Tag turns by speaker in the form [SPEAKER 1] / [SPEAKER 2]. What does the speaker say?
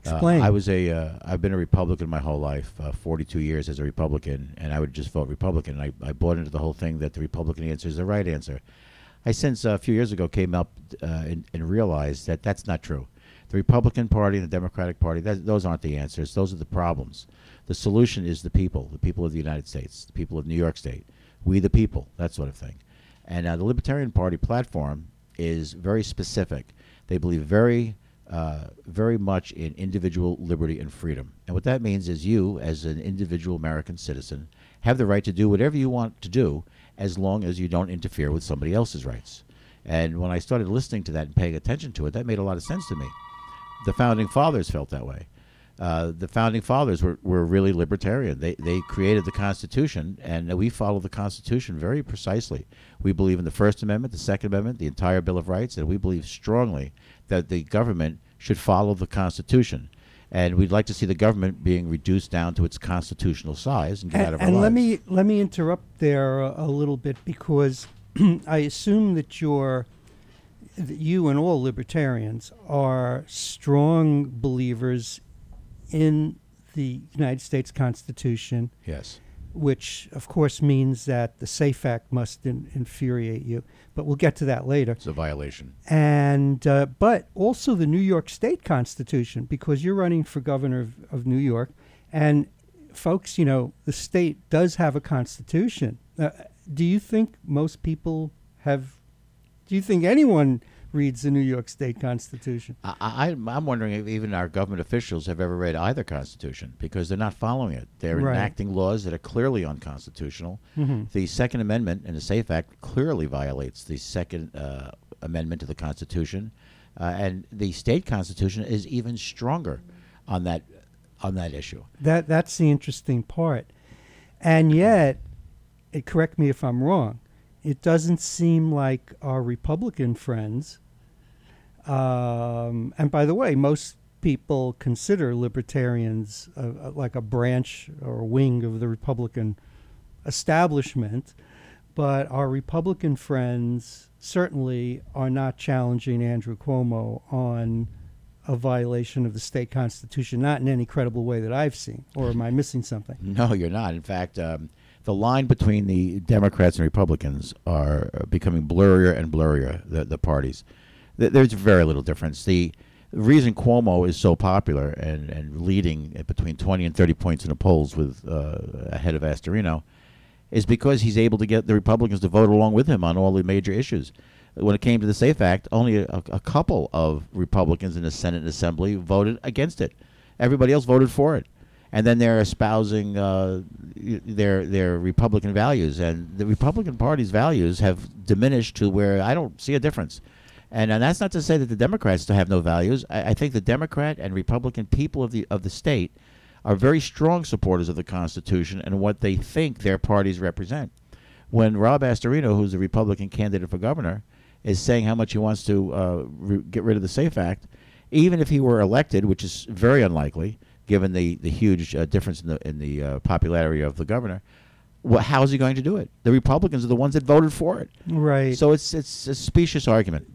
[SPEAKER 1] Explain.
[SPEAKER 2] I've been a Republican my whole life, 42 years as a Republican, and I would just vote Republican. I bought into the whole thing that the Republican answer is the right answer. I since a few years ago came up and realized that that's not true. The Republican Party and the Democratic Party, those aren't the answers. Those are the problems. The solution is the people of the United States, the people of New York State, we the people, that sort of thing. And the Libertarian Party platform is very specific. They believe very much in individual liberty and freedom. And what that means is you, as an individual American citizen, have the right to do whatever you want to do as long as you don't interfere with somebody else's rights. And when I started listening to that and paying attention to it, that made a lot of sense to me. The Founding Fathers felt that way. The Founding Fathers were really libertarian. They created the Constitution, and we follow the Constitution very precisely. We believe in the First Amendment, the Second Amendment, the entire Bill of Rights, and we believe strongly that the government should follow the Constitution. And we'd like to see the government being reduced down to its constitutional size and get out of our lives.
[SPEAKER 1] And let me interrupt there a little bit, because I assume that you and all libertarians are strong believers in the United States Constitution.
[SPEAKER 2] Yes.
[SPEAKER 1] Which, of course, means that the SAFE Act must infuriate you. But we'll get to that later.
[SPEAKER 2] It's a violation.
[SPEAKER 1] And but also the New York State Constitution, because you're running for governor of New York. And, folks, you know, the state does have a constitution. Do you think most people have... Do you think anyone reads the New York State Constitution?
[SPEAKER 2] I'm wondering if even our government officials have ever read either Constitution, because they're not following it. They're enacting laws that are clearly unconstitutional. Mm-hmm. The Second Amendment in the SAFE Act clearly violates the Second Amendment to the Constitution, and the state constitution is even stronger on that issue.
[SPEAKER 1] That's the interesting part. And yet, correct me if I'm wrong, it doesn't seem like our Republican friends, and by the way, most people consider libertarians like a branch or a wing of the Republican establishment, but our Republican friends certainly are not challenging Andrew Cuomo on a violation of the state constitution, not in any credible way that I've seen. Or am I missing something?
[SPEAKER 2] No, you're not. In fact, the line between the Democrats and Republicans are becoming blurrier and blurrier, the parties. There's very little difference. The reason Cuomo is so popular and leading between 20 and 30 points in the polls with ahead of Astorino is because he's able to get the Republicans to vote along with him on all the major issues. When it came to the SAFE Act, only a couple of Republicans in the Senate and Assembly voted against it. Everybody else voted for it. And then they're espousing their Republican values. And the Republican Party's values have diminished to where I don't see a difference. And that's not to say that the Democrats still have no values. I think the Democrat and Republican people of the state are very strong supporters of the Constitution and what they think their parties represent. When Rob Astorino, who's the Republican candidate for governor, is saying how much he wants to get rid of the SAFE Act, even if he were elected, which is very unlikely, given the huge difference in the popularity of the governor, how is he going to do it? The Republicans are the ones that voted for it.
[SPEAKER 1] Right.
[SPEAKER 2] So it's a specious argument.